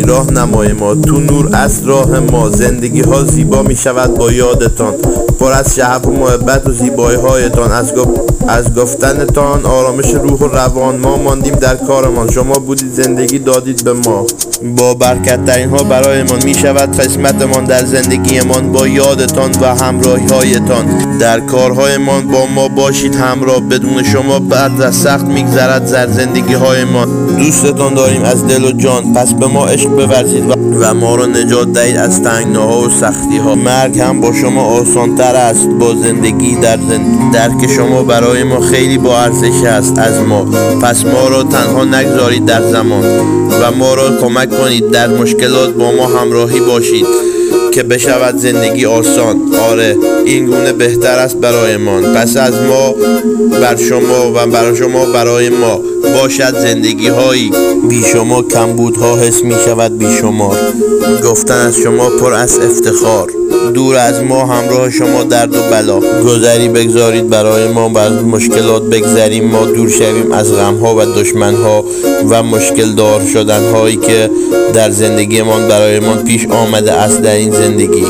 راه نمای ما، تو نور از راه ما. زندگی ها زیبا می شود با یادتان، پر از شعف و محبت و زیبایی هایتان. از گفتنتان آرامش روح و روان. ما ماندیم در کارمان، شما بودید زندگی دادید به ما. با برکت ترین ها برایمان می شود قسمتمان در زندگیمان، با یادتان و همراهی هایتان. در کارهایمان با ما باشید همراه، بدون شما بعد از سخت میگذرد در زندگی هایمان. دوستتان داریم از دل و جان، پس به ما عشق بورزید و ما را نجات دهید از تنگناها و سختی ها. مرگ هم با شما آسان تر است با زندگی. درک شما برای ما خیلی با ارزش است از ما، پس ما را تنها نگذارید در زمان و ما را کمک کنید در مشکلات با ما همراهی باشید که بشود زندگی آسان. آره این گونه بهتر است برایمان، پس از ما بر شما و بر شما برای ما باشد زندگی هایی بی شما. کمبودها حس می شود بیشمار، گفتن از شما پر از افتخار. دور از ما همراه شما درد و بلا، گذری بگذارید برای ما، بر مشکلات بگذریم ما، دور شویم از غمها و دشمنها و مشکل دار شدن هایی که در زندگیمان برایمان پیش آمده است در این زندگی.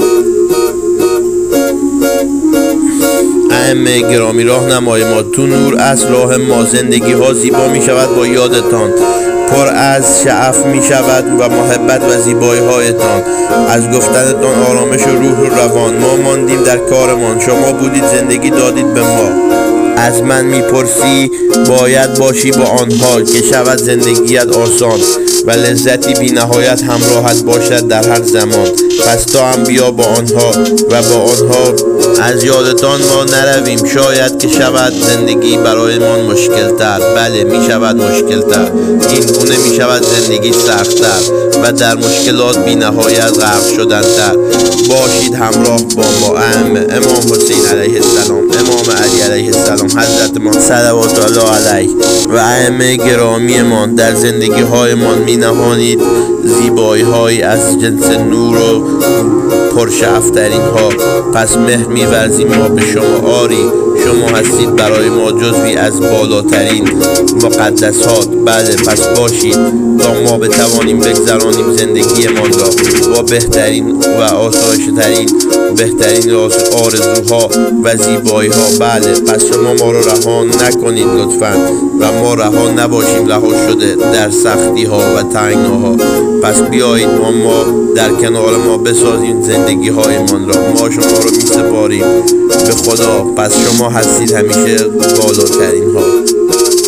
ائمه گرامی راه نمای ما، تو نور از راه ما. زندگی ها زیبا می شود با یادتان، پر از شعف می شود و محبت و زیبایی هایتان. از گفتنتان آرامش و روح و روان. ما ماندیم در کارمان، شما بودید زندگی دادید به ما. از من میپرسی باید باشی با آنها که شود زندگیت آسان و لذتی بی نهایت همراهت باشد در هر زمان. پس تا هم بیا با آنها و با آنها از یادتان ما نرویم. شاید که شود زندگی برایمان مشکل تر، بله می شود مشکل تر، این گونه می شود زندگی سخت تر و در مشکلات بی نهایت غرق شدن تر. باشید همراه با ما. امام حسین علیه السلام، امام علی علیه السلام، حضرت ما صلوات الله علیه و ائمه گرامیمان در زندگی هایمان می نهانید زیبایی هایی از جنس نور و پرشعفترین ها. پس مهر می ورزیم ما به شما. آری شما هستید برای ما جزوی از بالاترین مقدسات. بله پس باشید تا ما بتوانیم بگذرانیم زندگیمان را با بهترین و آسایش ترین بهترین آرزوها و زیبایی ها. بله پس شما ما را رها نکنید لطفا و ما رها نباشیم رها شده در سختی ها و تنگناها. پس بیایید ما در کنار ما بسازیم زندگی هایمان را. ما شما را می سپاریم به خدا، پس شما هستید همیشه بالاترین ها.